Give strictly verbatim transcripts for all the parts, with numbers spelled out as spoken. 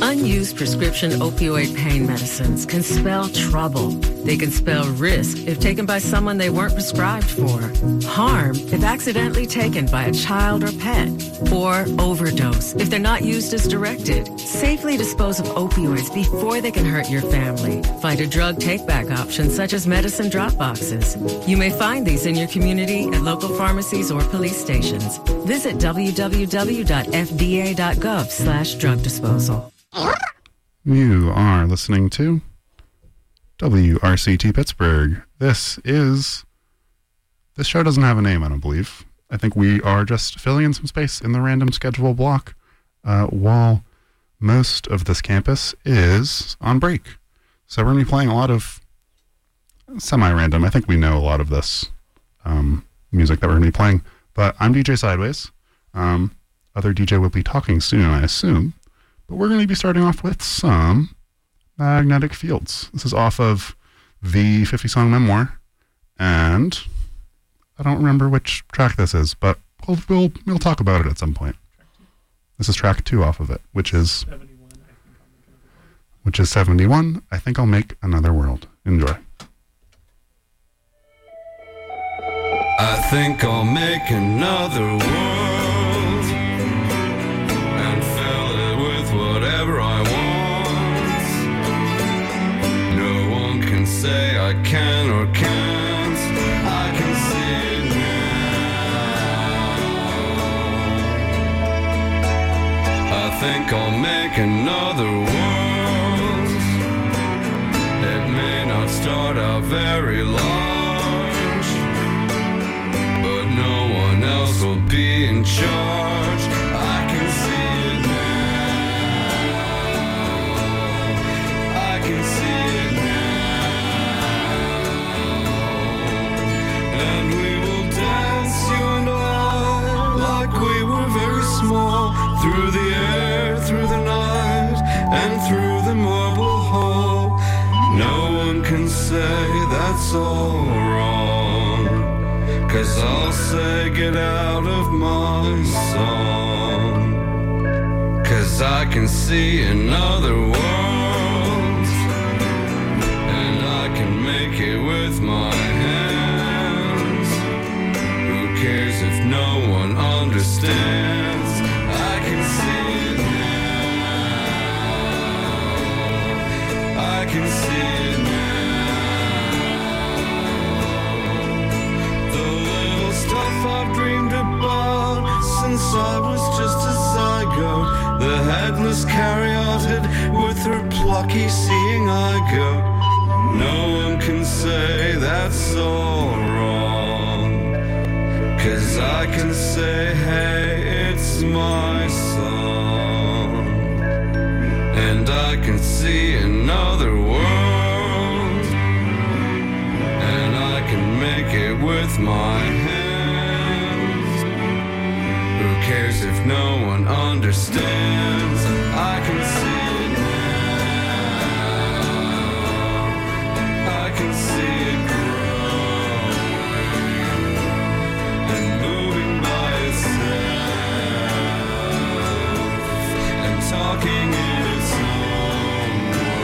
Unused prescription opioid pain medicines can spell trouble. They can spell risk if taken by someone they weren't prescribed for, harm if accidentally taken by a child or pet, or overdose if they're not used as directed. Safely dispose of opioids before they can hurt your family. Find a drug take-back option such as medicine drop boxes. You may find these in your community at local pharmacies or police stations. Visit w w w dot f d a dot gov slash drug disposal. You are listening to W R C T Pittsburgh. This is... This show doesn't have a name, I don't believe. I think we are just filling in some space in the random schedule block uh, while most of this campus is on break. So we're going to be playing a lot of semi-random. I think we know a lot of this um, music that we're going to be playing. But I'm D J Sideways. Um, other D J will be talking soon, I assume. But we're going to be starting off with some Magnetic Fields. This is off of the fifty-song memoir. And I don't remember which track this is, but we'll, we'll, we'll talk about it at some point. This is track two off of it, which is which is seventy-one. I think I'll make another world. Enjoy. I think I'll make another world and fill it with whatever I want. No one can say I can or can't. I can see it now. I think I'll make another world. It may not start out very large, but no one else will be in charge. I can see it now. I can see it now. And we will dance, you and I, like we were very small, through the air, through the night, and through the marble hall. No one can say that's all wrong, 'cause I'll say get out of my song. 'Cause I can see another world, and I can make it with my hands. Who cares if no one understands? I can see it now. I can see it now. I've dreamed about since I was just a zygote. The headless caryatid with her plucky seeing eye goat. No one can say that's all wrong, 'cause I can say, hey, it's my song. And I can see another world, and I can make it with my hands. Who cares if no one understands? I can see it now. I can see it growing and moving by itself and talking in its own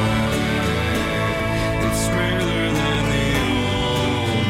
way. It's realer than the old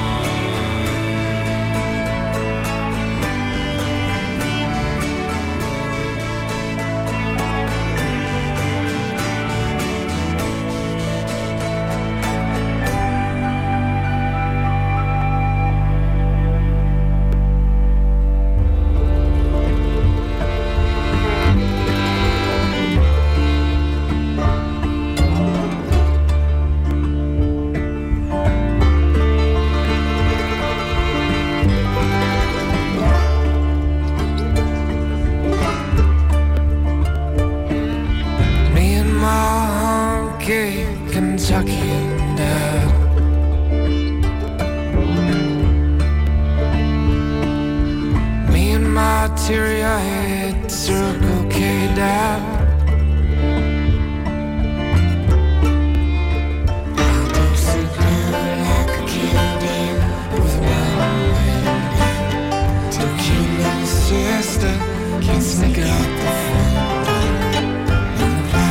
Kentuckian dad. Me and my teary-eyed Circle K dad. I'll go sit down like a candy with one wind. Tequila siesta, can't sneak out the front.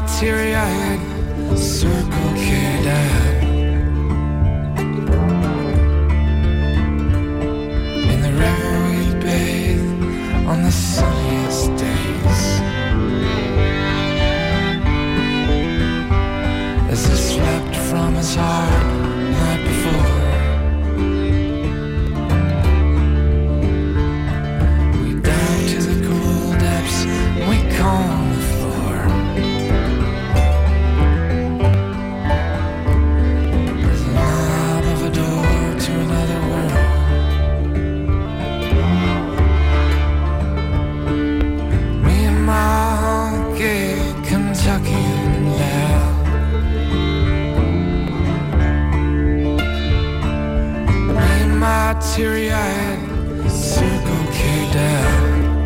teary-eyed Circle K dad. In the river we bathe on the sunniest days, as it swept from his heart the night before. We dive to the cool depths and we comb the floor. There's a knob of a door to another world. Me and my gay Kentuckian dad. Me and my teary-eyed Circle K dad.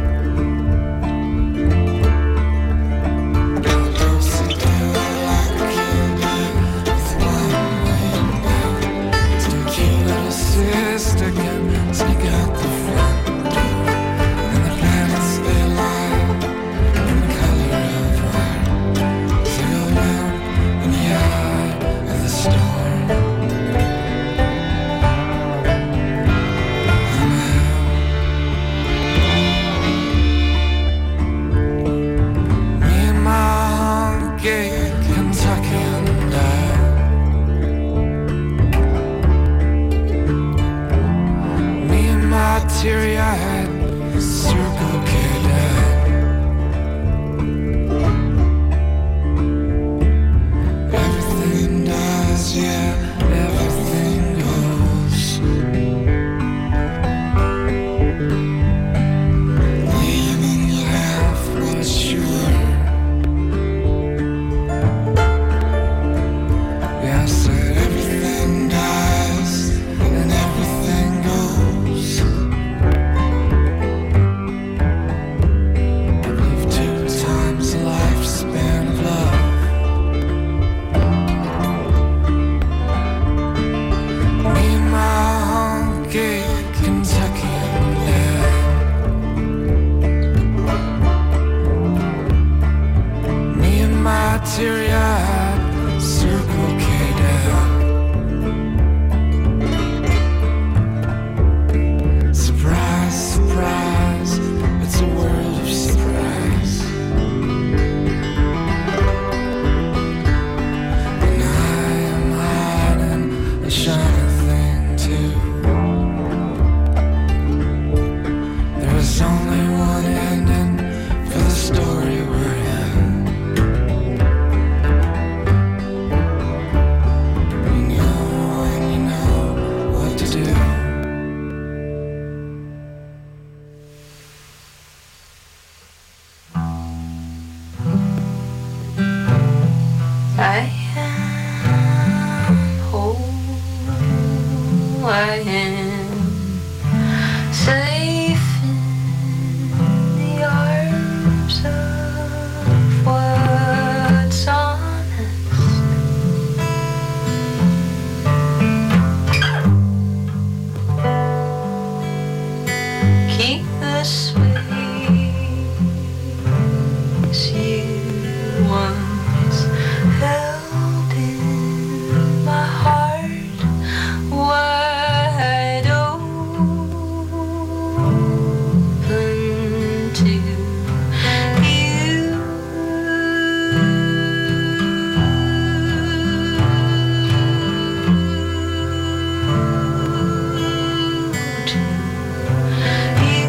Sister can sneak out the front door, and the planets they lie in the color of art. Sail down in the eye of the storm. I'm out. Me and my gay Kentuckian dad. My teary-eyed Circle K dad. Everything dies, yeah, everything goes. Leaving you half but sure. Yeah, I said everything dies and everything goes. Lifespan of love. Me and my gay Kentuckian dad. Me and my teary-eyed Circle K dad. Surprise, surprise, it's a world of surprise. A shiny thing too. There is only one ending for the story we're in. You know and you know what to do. I am whole. I am safe in the arms of what's honest. Keep the space you once held in my heart wide open to you. To you.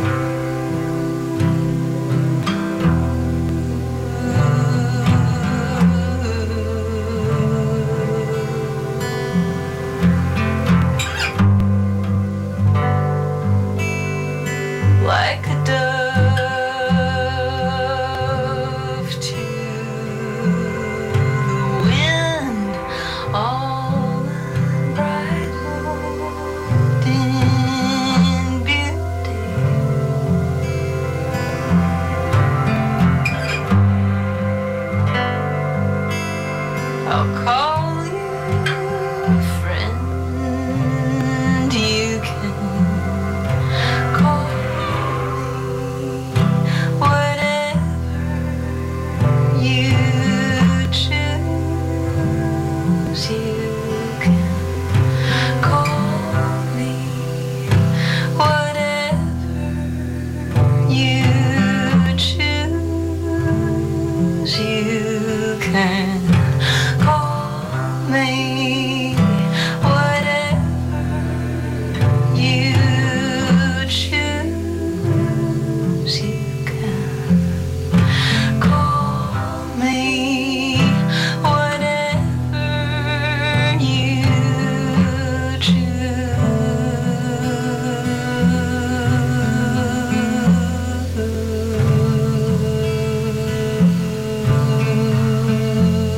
Like a dove to the wind, all unbridled in beauty. I'll call you friend. You can call me whatever you can call me whatever you choose. You can call me whatever you choose.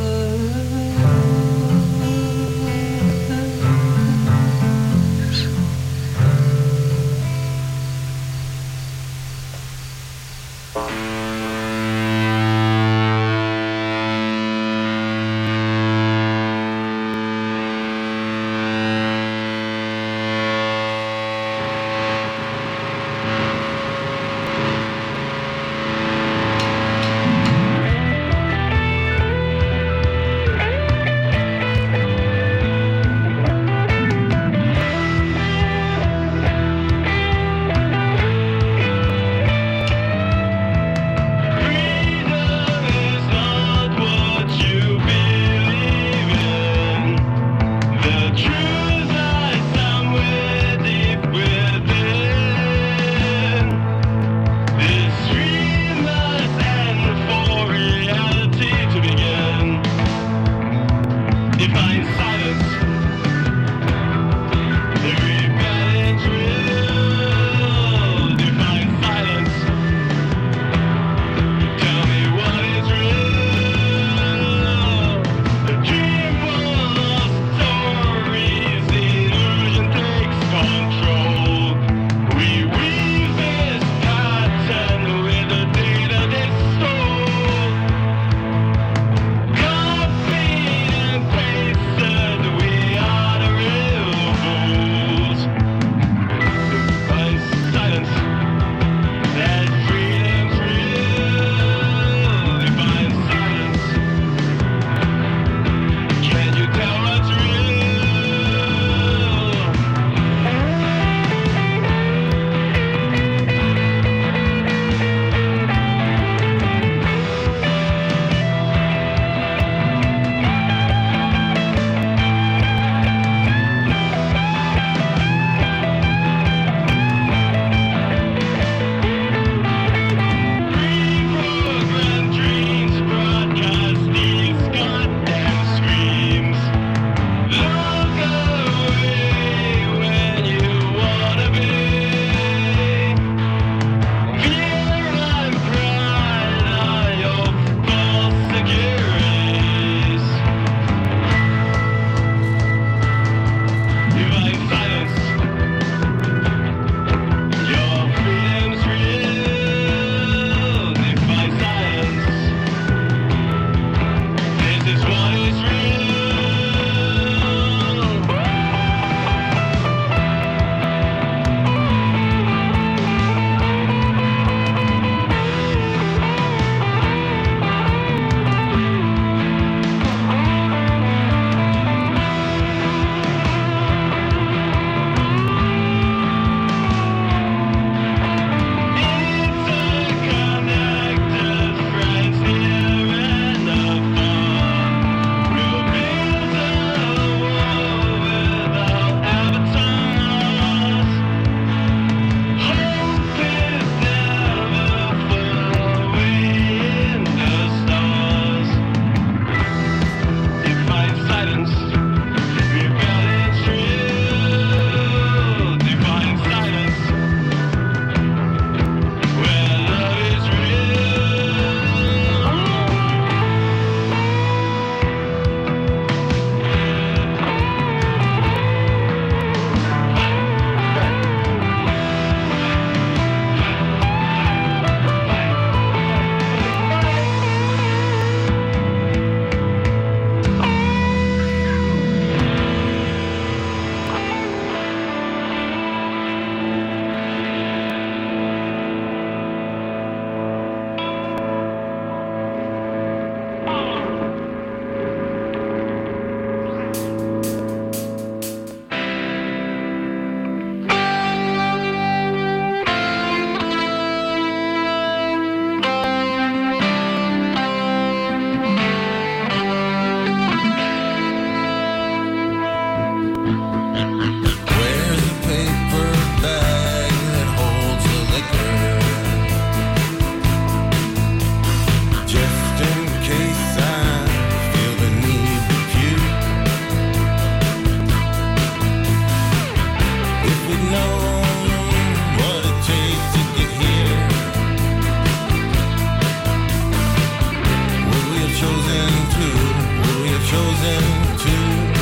chosen to.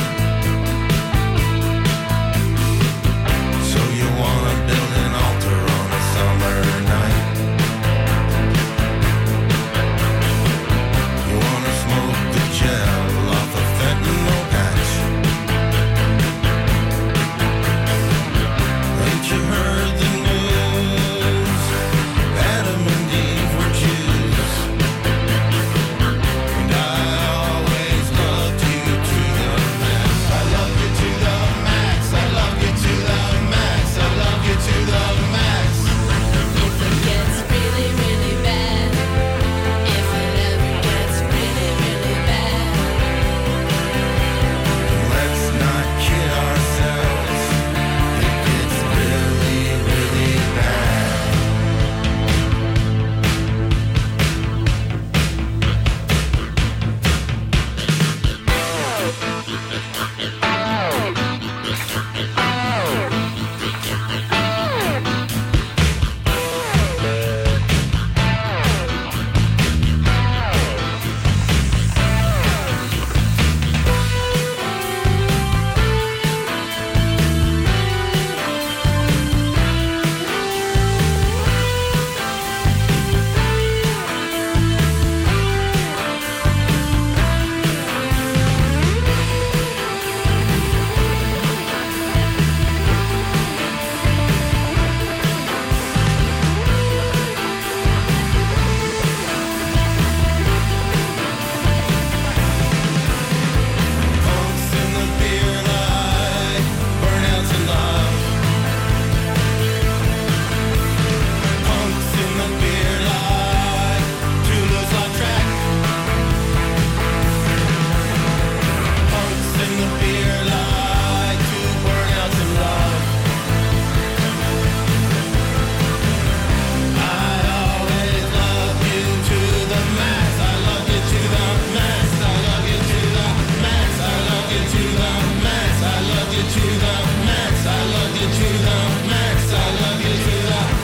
So you wanna build an altar on a summer night. You wanna smoke the gel off a fentanyl patch. Ain't you heard the news? Adam and Eve were Jews. And I always loved you to the max. I love you to the max. I love you to the max. I love you to the max. If it gets really, really bad, if it ever gets really, really bad, Let's not kid ourselves. It gets really, really bad. Punks in the beer light, burnouts in love. Punks in the beer light, two lose on track. Punks in the beer light, two burnouts in love. I always love you to the max. I love you to the max. I love you to the max. I love you to the max. I love you to the max. I love you to the max. I love you to the.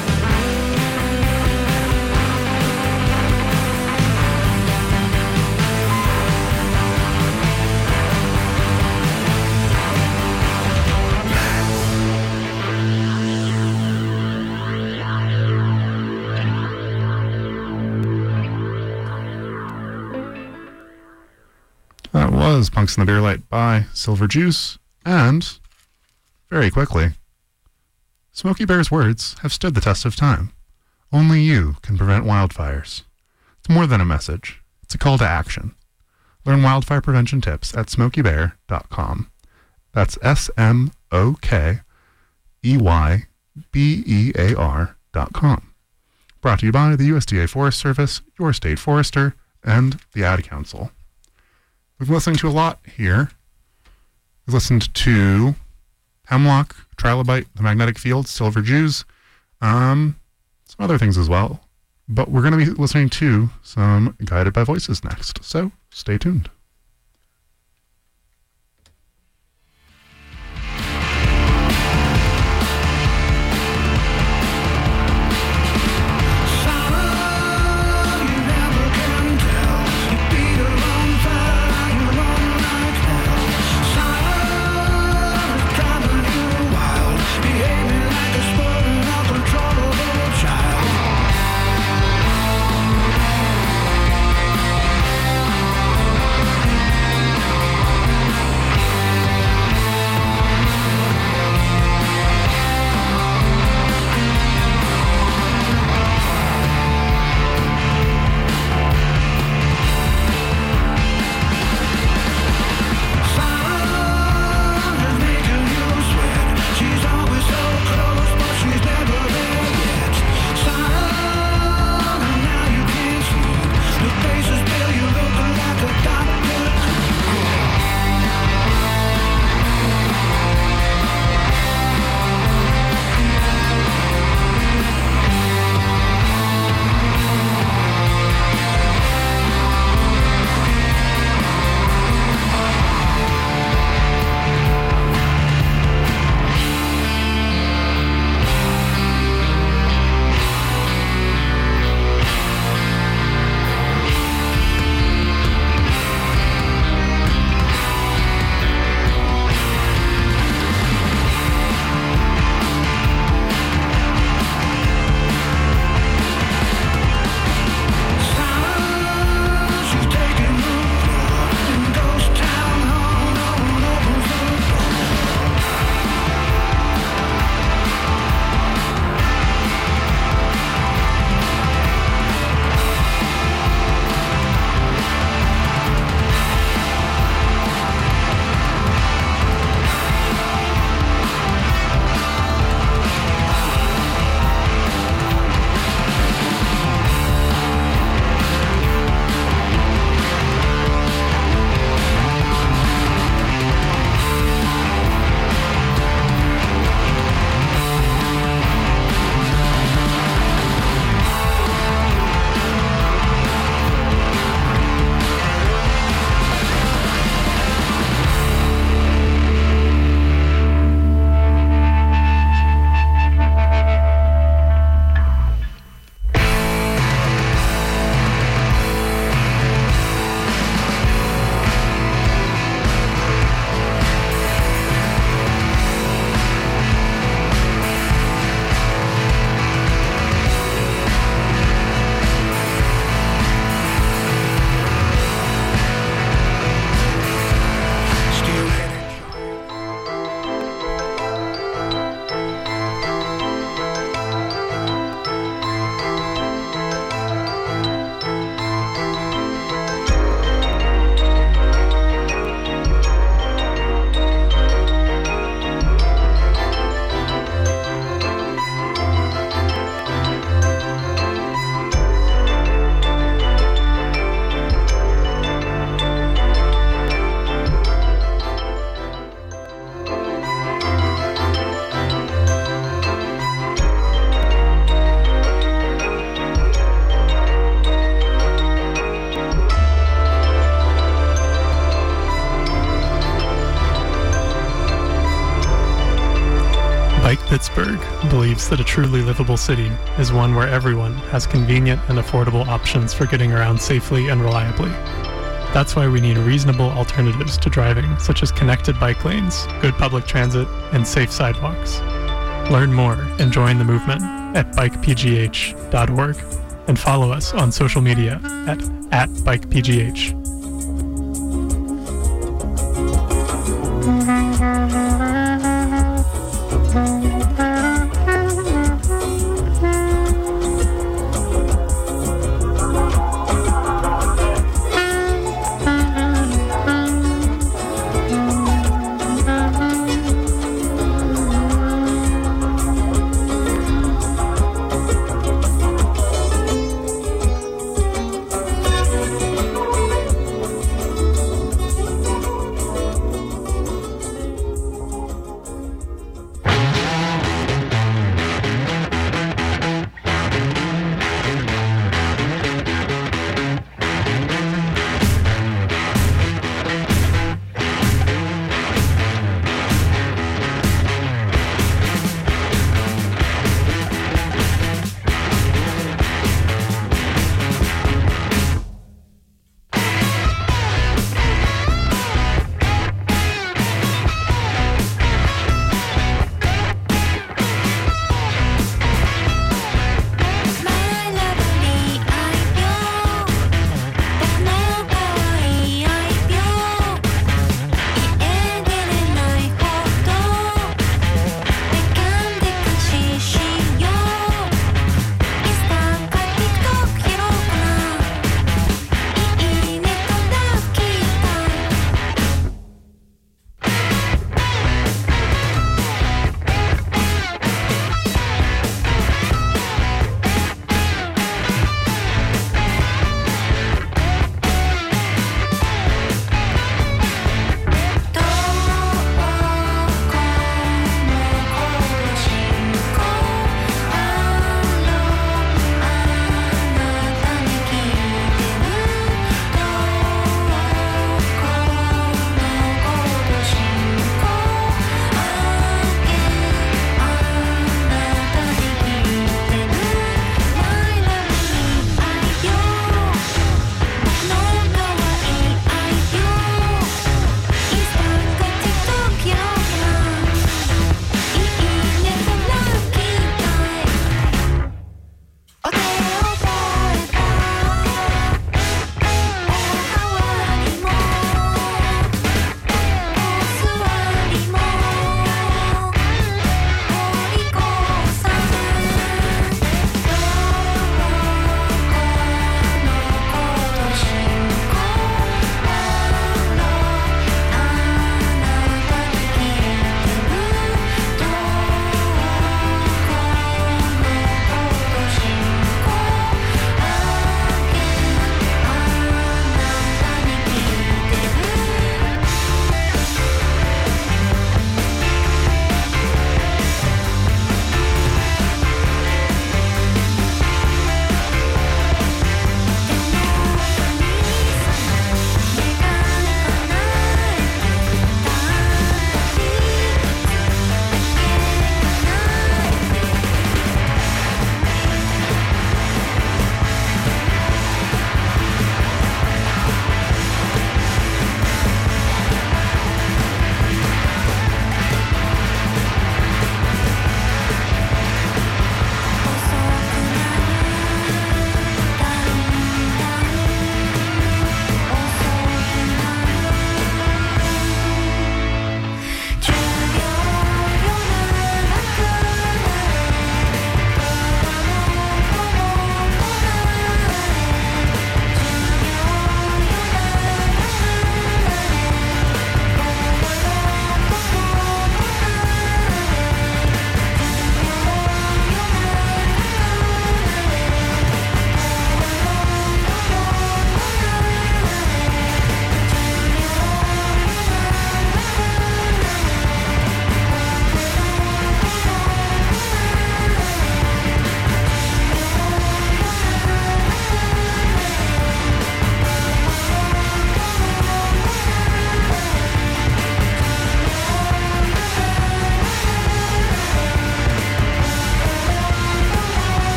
That was Punks in the Beer Light by Silver Juice, and, very quickly, Smokey Bear's words have stood the test of time. Only you can prevent wildfires. It's more than a message. It's a call to action. Learn wildfire prevention tips at smokey bear dot com. That's S M O K E Y B E A R dot com. Brought to you by the U S D A Forest Service, your state forester, and the Ad Council. We've listened to a lot here. We've listened to Hemlock, Trilobite, The Magnetic Field, Silver Jews, um, some other things as well. But we're going to be listening to some Guided by Voices next, so stay tuned. Child. Pittsburgh believes that a truly livable city is one where everyone has convenient and affordable options for getting around safely and reliably. That's why we need reasonable alternatives to driving, such as connected bike lanes, good public transit, and safe sidewalks. Learn more and join the movement at bike p g h dot org and follow us on social media at, at bike p g h.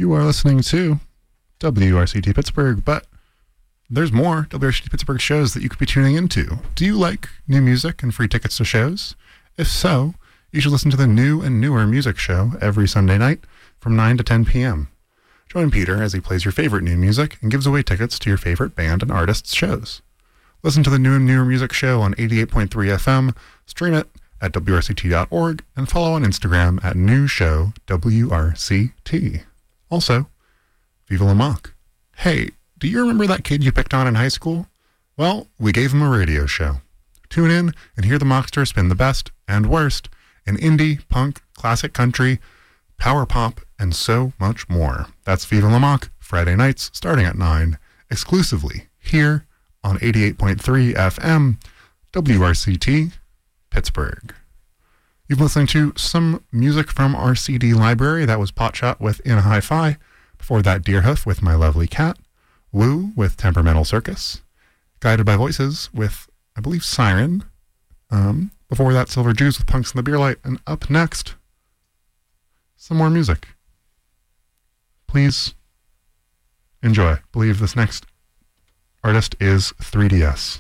You are listening to W R C T Pittsburgh, but there's more W R C T Pittsburgh shows that you could be tuning into. Do you like new music and free tickets to shows? If so, you should listen to the new and newer music show every Sunday night from nine to ten p.m. Join Peter as he plays your favorite new music and gives away tickets to your favorite band and artists' shows. Listen to the new and newer music show on eighty-eight point three F M, stream it at W R C T dot org, and follow on Instagram at new show W R C T. Also, Viva La Mock. Hey, do you remember that kid you picked on in high school? Well, we gave him a radio show. Tune in and hear the Mockster spin the best and worst in indie, punk, classic country, power pop, and so much more. That's Viva La Mock, Friday nights starting at nine, exclusively here on eighty-eight point three F M, W R C T, Pittsburgh. You've been listening to some music from our C D library. That was Potshot with In a Hi-Fi. Before that, Deerhoof with My Lovely Cat. Woo with Temperamental Circus. Guided by Voices with, I believe, Siren. Um, before that, Silver Jews with Punks in the Beer Light. And up next, some more music. Please enjoy. I believe this next artist is three D S.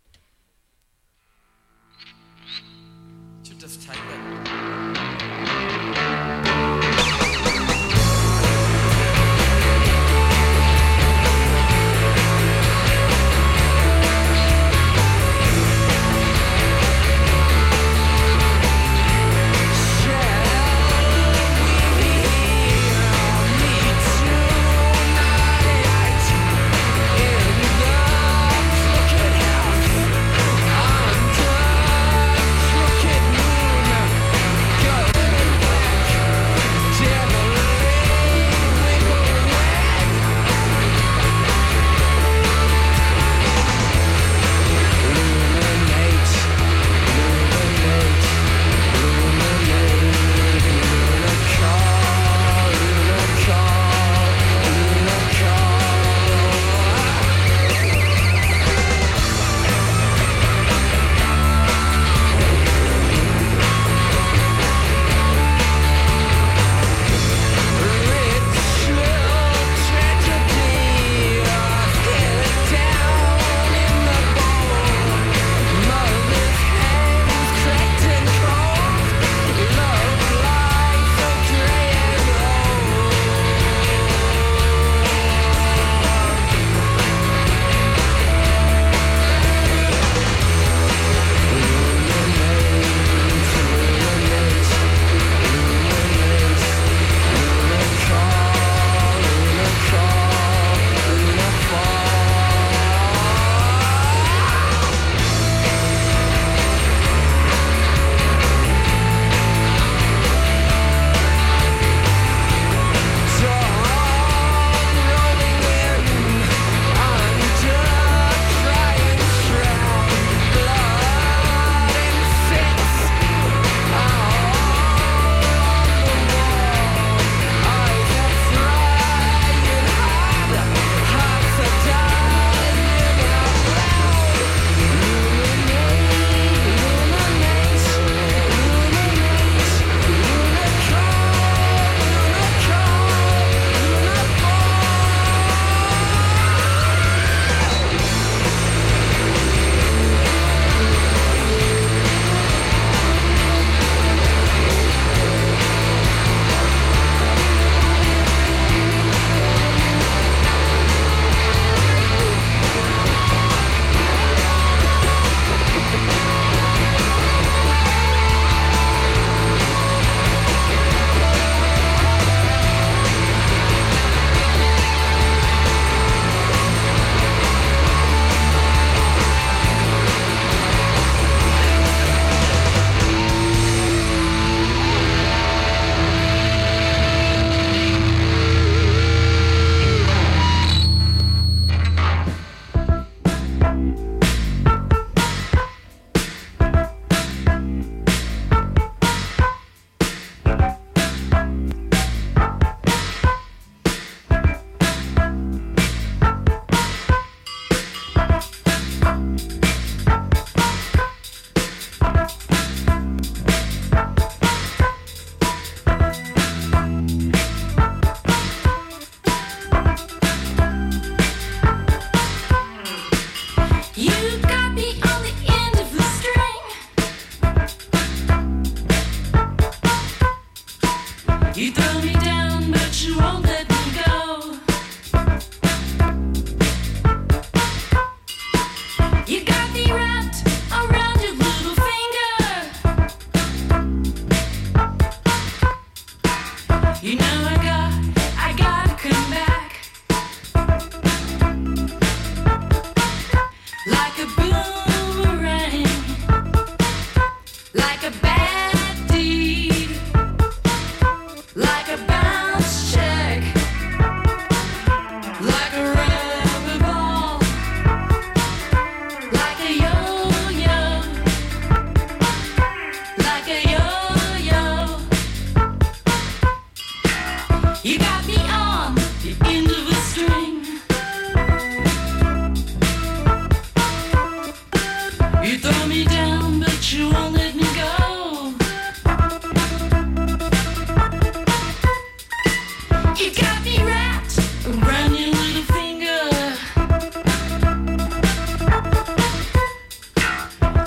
Just type it. Look at how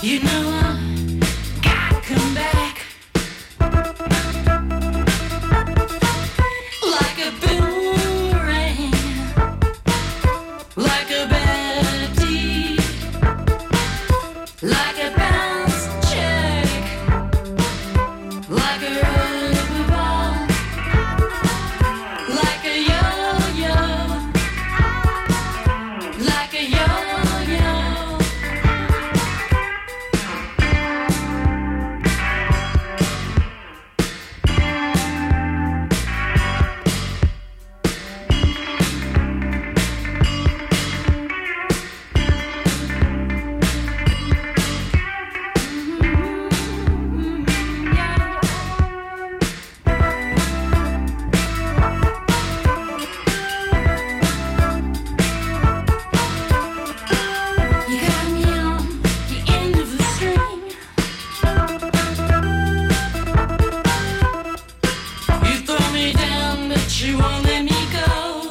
You know I gotta come back like a boomerang, like a bad deed, like a bounce check, like a rubber ball, like a yo-yo, like a yo-yo. You got me on the end of the string. You throw me down, but you won't let me go.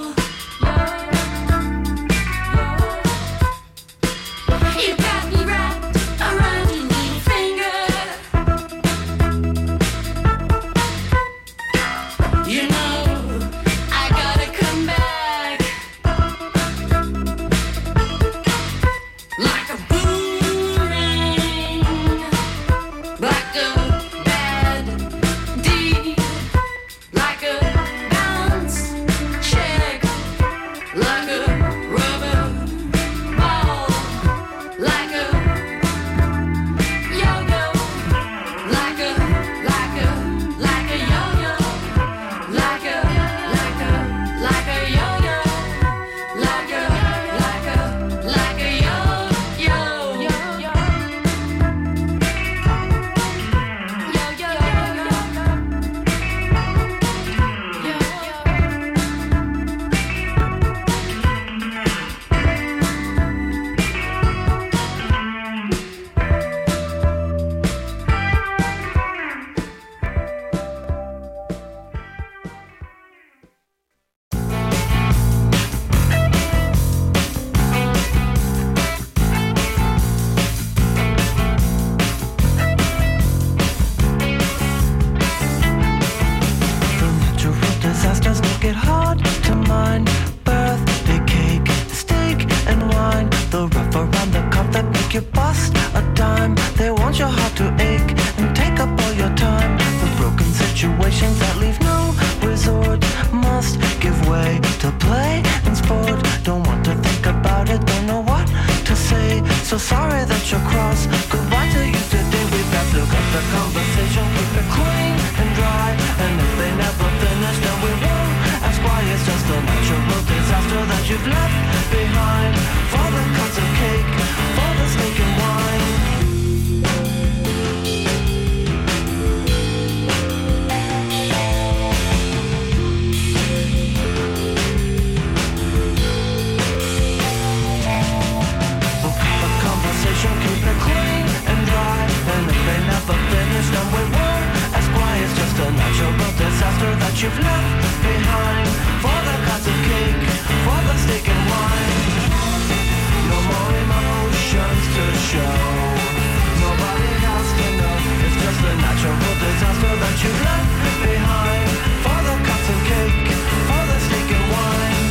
You got me wrapped around your little finger. You know I gotta come back like a boomerang, like a bad deed, like a bounce check, like a rubber ball, like a yo-yo, like a, like a, like a yo-yo, like a, like a, like a yo-yo, like a, like a, like a yo-yo, yo-yo, The natural disasters make it hard to mind. Birthday cake, steak and wine. The rough around the cup that make you bust a dime. They want your heart to ache and take up all your time. The broken situations that leave no resort must give way to play and sport. Don't want to think about it, don't know what to say. So sorry that you're cross. Goodbye to you today. We've got to cut the conversation, keep it clean and dry. And if they never finish, then we won't ask why. It's just a natural disaster that you've left behind. For the cups of cake, for the steak and wine. We'll cut the conversation, keep it clean and dry. And if they never finish, then we won't ask why. It's just a natural disaster that you've left behind. For the cups of cake, for the steak and wine. No more emotions to show. Nobody has to know. It's just a natural disaster that you've left behind. For the cups of cake, for the steak and wine.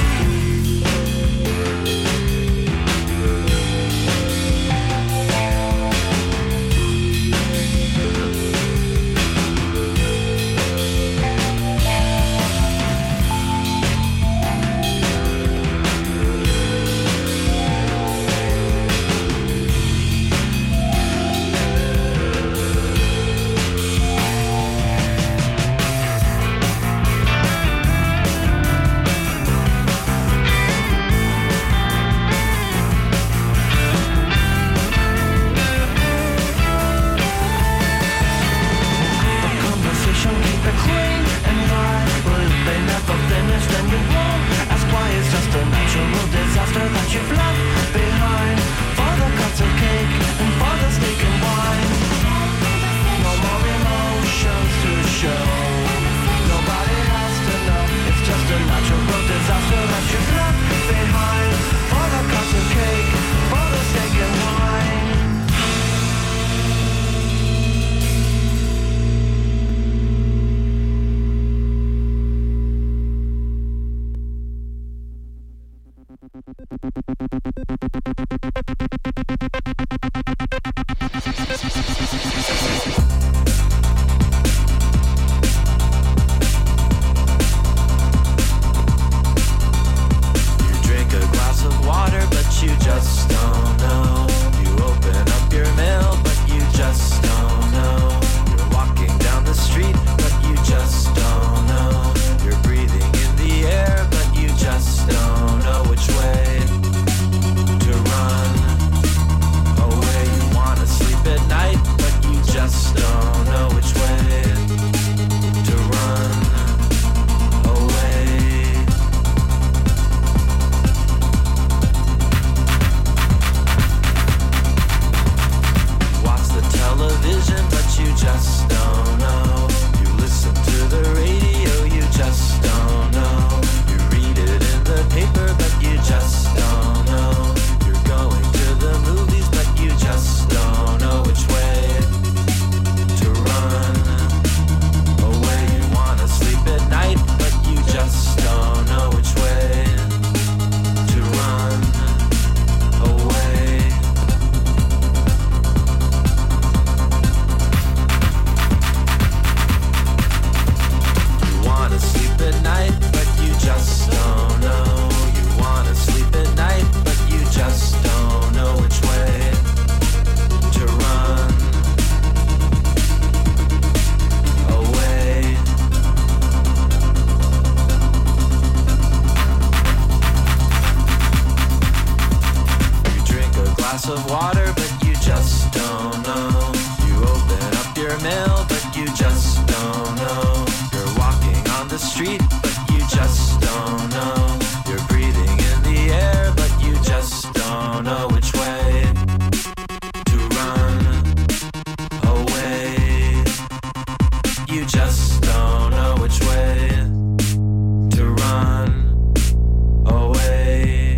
You drink a glass of water, but you just don't know. You open up your mail, but you just don't know. You're walking down the street, but you just don't know. You're breathing in the air, but you just don't know which way to run away. You wanna sleep at night, but you just don't know which way to run away. Watch the television, but you just don't know. You listen to the radio, you just don't know. You read it in the paper, but you just don't know. You're going to the movies, but you just don't know which way to run away. You wanna sleep at night, but you just don't know which way to run away. You wanna sleep at night, but you just don't know. You wanna sleep at night, but you just don't know which way to run away. You drink a glass of water, but you just don't know. You open up your mail, but you just don't know. You're walking on the street, but you just don't know. You're breathing in the air, but you just don't know which way to run away. You just don't know which way to run away.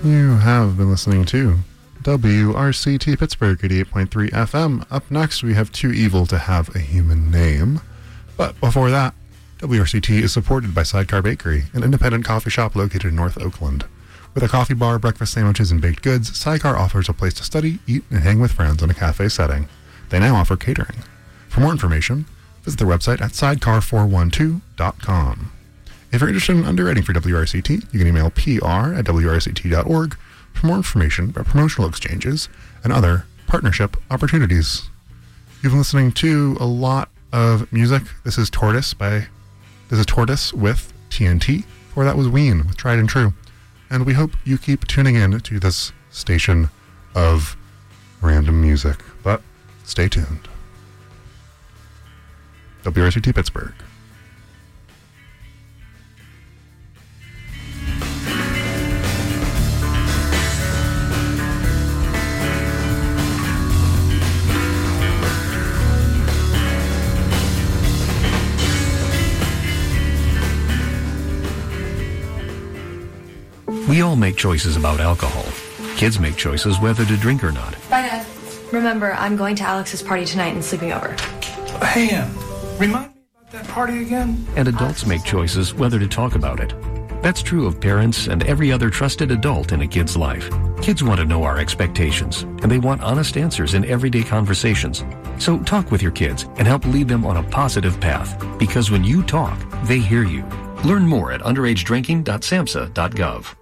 You have been listening to W R C T Pittsburgh eighty-eight point three F M. Up next, we have Too Evil to Have a Human Name. But before that, W R C T is supported by Sidecar Bakery, an independent coffee shop located in North Oakland. With a coffee bar, breakfast sandwiches, and baked goods, Sidecar offers a place to study, eat, and hang with friends in a cafe setting. They now offer catering. For more information, visit their website at sidecar four one two dot com. If you're interested in underwriting for W R C T, you can email P R at W R C T dot org for more information about promotional exchanges and other partnership opportunities. You've been listening to a lot of music. This is Tortoise by this is Tortoise with T N T. Before that was Ween with Tried and True. And we hope you keep tuning in to this station of random music. But stay tuned. W R C T Pittsburgh. We all make choices about alcohol. Kids make choices whether to drink or not. Bye, Dad. Remember, I'm going to Alex's party tonight and sleeping over. Hey, um, remind me about that party again? And adults make choices whether to talk about it. That's true of parents and every other trusted adult in a kid's life. Kids want to know our expectations, and they want honest answers in everyday conversations. So talk with your kids and help lead them on a positive path, because when you talk, they hear you. Learn more at underage drinking dot samhsa dot gov.